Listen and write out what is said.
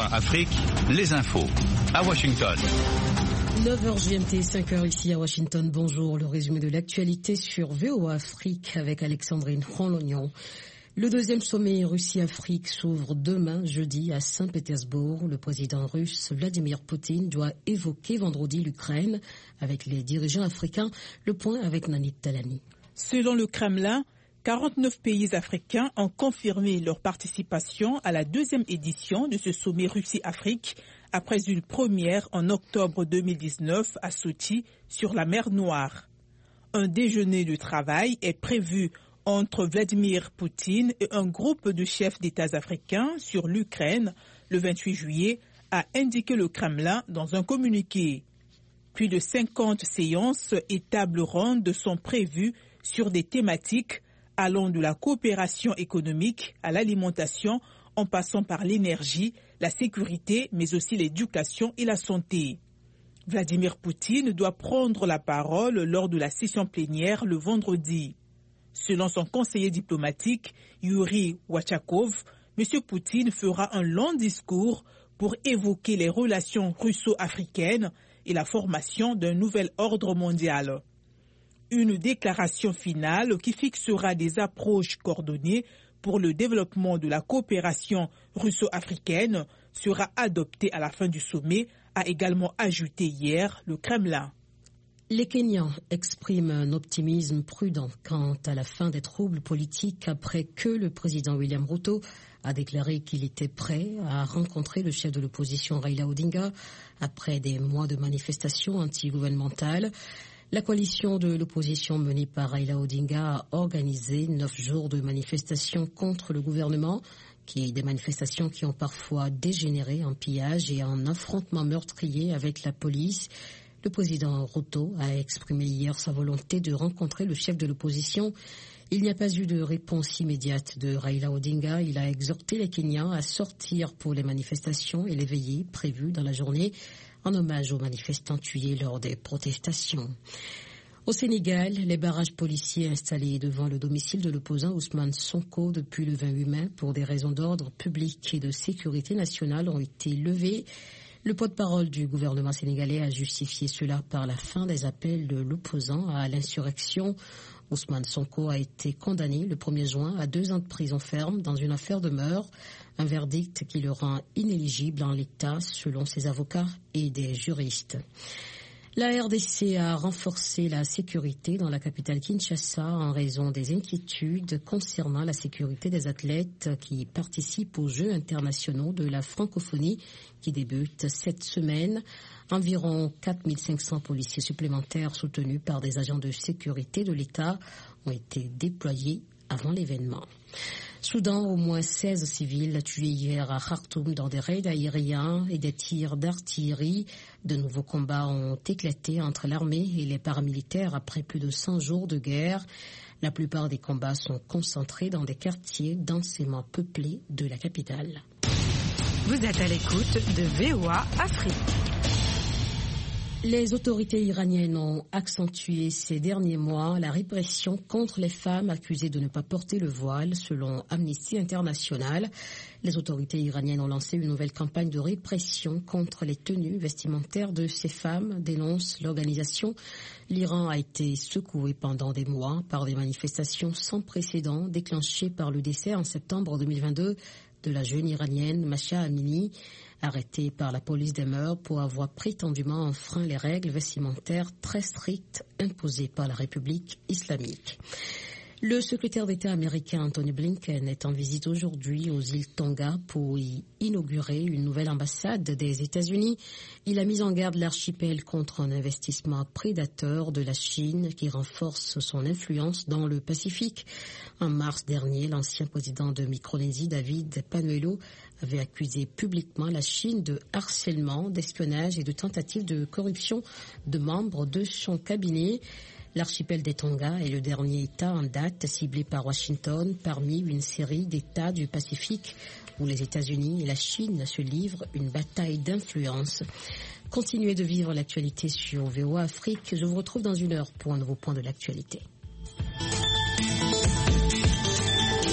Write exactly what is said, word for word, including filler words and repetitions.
O A Afrique, les infos à Washington. neuf heures G M T, cinq heures ici à Washington. Bonjour, le résumé de l'actualité sur V O A Afrique avec Alexandrine Ronlognon. Le deuxième sommet Russie-Afrique s'ouvre demain, jeudi, à Saint-Pétersbourg. Le président russe Vladimir Poutine doit évoquer vendredi l'Ukraine avec les dirigeants africains. Le point avec Nanit Talani. Selon le Kremlin, quarante-neuf pays africains ont confirmé leur participation à la deuxième édition de ce sommet Russie-Afrique après une première en octobre deux mille dix-neuf à Sochi sur la mer Noire. Un déjeuner de travail est prévu entre Vladimir Poutine et un groupe de chefs d'États africains sur l'Ukraine le vingt-huit juillet, a indiqué le Kremlin dans un communiqué. Plus de cinquante séances et tables rondes sont prévues sur des thématiques allant de la coopération économique à l'alimentation en passant par l'énergie, la sécurité, mais aussi l'éducation et la santé. Vladimir Poutine doit prendre la parole lors de la session plénière le vendredi. Selon son conseiller diplomatique, Yuri Wachakov, M. Poutine fera un long discours pour évoquer les relations russo-africaines et la formation d'un nouvel ordre mondial. Une déclaration finale qui fixera des approches coordonnées pour le développement de la coopération russo-africaine sera adoptée à la fin du sommet, a également ajouté hier le Kremlin. Les Kenyans expriment un optimisme prudent quant à la fin des troubles politiques après que le président William Ruto a déclaré qu'il était prêt à rencontrer le chef de l'opposition Raila Odinga après des mois de manifestations anti-gouvernementales. La coalition de l'opposition menée par Raila Odinga a organisé neuf jours de manifestations contre le gouvernement, qui des manifestations qui ont parfois dégénéré en pillage et en affrontements meurtriers avec la police. Le président Ruto a exprimé hier sa volonté de rencontrer le chef de l'opposition. Il n'y a pas eu de réponse immédiate de Raila Odinga. Il a exhorté les Kenyans à sortir pour les manifestations et les veillées prévues dans la journée en hommage aux manifestants tués lors des protestations. Au Sénégal, les barrages policiers installés devant le domicile de l'opposant Ousmane Sonko depuis le vingt-huit mai pour des raisons d'ordre public et de sécurité nationale ont été levés. Le porte-parole du gouvernement sénégalais a justifié cela par la fin des appels de l'opposant à l'insurrection. Ousmane Sonko a été condamné le premier juin à deux ans de prison ferme dans une affaire de meurtre, un verdict qui le rend inéligible en l'état selon ses avocats et des juristes. La R D C a renforcé la sécurité dans la capitale Kinshasa en raison des inquiétudes concernant la sécurité des athlètes qui participent aux Jeux internationaux de la francophonie qui débutent cette semaine. Environ quatre mille cinq cents policiers supplémentaires soutenus par des agents de sécurité de l'État ont été déployés avant l'événement. Soudan, au moins seize civils tués hier à Khartoum dans des raids aériens et des tirs d'artillerie. De nouveaux combats ont éclaté entre l'armée et les paramilitaires après plus de cent jours de guerre. La plupart des combats sont concentrés dans des quartiers densément peuplés de la capitale. Vous êtes à l'écoute de V O A Afrique. Les autorités iraniennes ont accentué ces derniers mois la répression contre les femmes accusées de ne pas porter le voile, selon Amnesty International. Les autorités iraniennes ont lancé une nouvelle campagne de répression contre les tenues vestimentaires de ces femmes, dénonce l'organisation. L'Iran a été secoué pendant des mois par des manifestations sans précédent déclenchées par le décès en septembre deux mille vingt-deux de la jeune iranienne Mahsa Amini, arrêtée par la police des mœurs pour avoir prétendument enfreint les règles vestimentaires très strictes imposées par la République islamique. Le secrétaire d'État américain Anthony Blinken est en visite aujourd'hui aux îles Tonga pour y inaugurer une nouvelle ambassade des États-Unis. Il a mis en garde l'archipel contre un investissement prédateur de la Chine qui renforce son influence dans le Pacifique. En mars dernier, l'ancien président de Micronésie, David Panuelo, avait accusé publiquement la Chine de harcèlement, d'espionnage et de tentative de corruption de membres de son cabinet. L'archipel des Tonga est le dernier État en date ciblé par Washington parmi une série d'États du Pacifique où les États-Unis et la Chine se livrent une bataille d'influence. Continuez de vivre l'actualité sur V O A Afrique. Je vous retrouve dans une heure pour un nouveau point de l'actualité.